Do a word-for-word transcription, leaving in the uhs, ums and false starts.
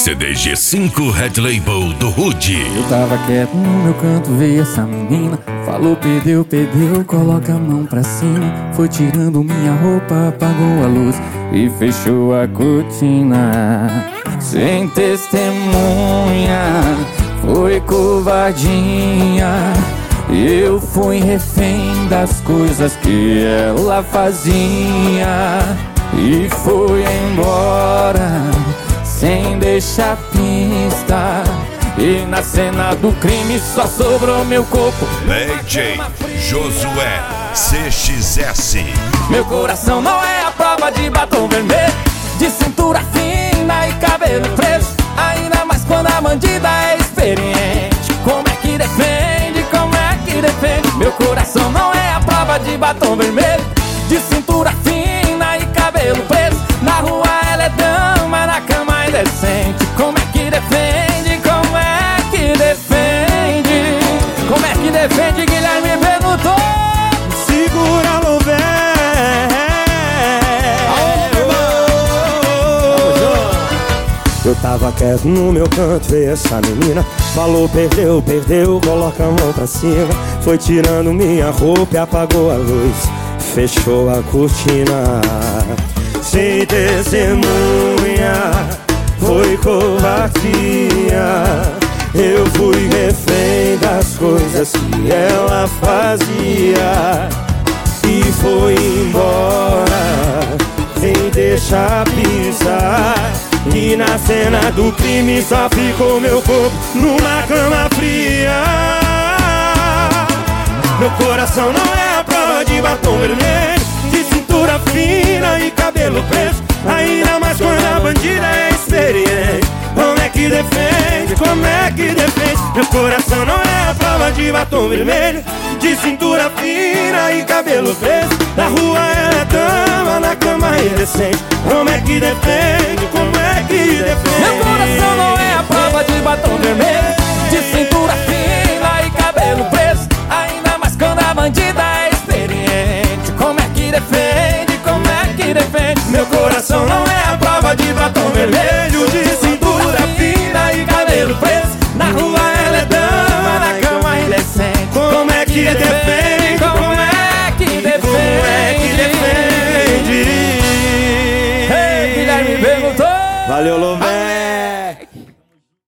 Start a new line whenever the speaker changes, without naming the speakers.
C D G cinco Red Label do Rude.
Eu tava quieto no meu canto, veio essa menina. Falou, perdeu, perdeu, coloca a mão pra cima. Foi tirando minha roupa, apagou a luz e fechou a cortina. Sem testemunha, foi covardia. Eu fui refém das coisas que ela fazia e foi embora sem deixar pista. E na cena do crime só sobrou meu corpo.
D J Josué C X S.
Meu coração não é a prova de batom vermelho, de cintura fina e cabelo preso. Ainda mais quando a bandida é experiente. Como é que defende, como é que defende? Meu coração não é a prova de batom vermelho, de cintura fina e cabelo preso. Na rua ela é dama, na cama é indecente. Como é que defende, como é que defende? Como é que defende, Guilherme perguntou.
Segura no véu. Eu tava quieto no meu canto, veio essa menina. Falou, perdeu, perdeu, coloca a mão pra cima. Foi tirando minha roupa e apagou a luz, fechou a cortina. Sem testemunha, foi covardia. Eu fui refém das coisas que ela fazia e foi embora sem deixar pisar. E na cena do crime só ficou meu corpo numa cama fria. Meu coração não é a prova de batom vermelho, de cintura fina e cabelo preso. Ainda mais quando a bandida é experiente. Como é que defende, como é que defende? Meu coração não é a prova de batom vermelho, de cintura fina e cabelo preso. Na rua ela é dama, na cama é indecente. Como é que defende, como é que defende?
Meu coração não é a prova de batom vermelho, de cintura fina e cabelo preso. Ainda mais quando a bandida é experiente. Como é que defende, como é que defende?
Meu coração não é a prova de batom vermelho, de cintura fina e cabelo preso.
Na rua ela é dama, na cama é indecente.
Como é que defende,
como é que defende?
como é que defende?
Ei, Guilherme perguntou.
Valeu, Lô.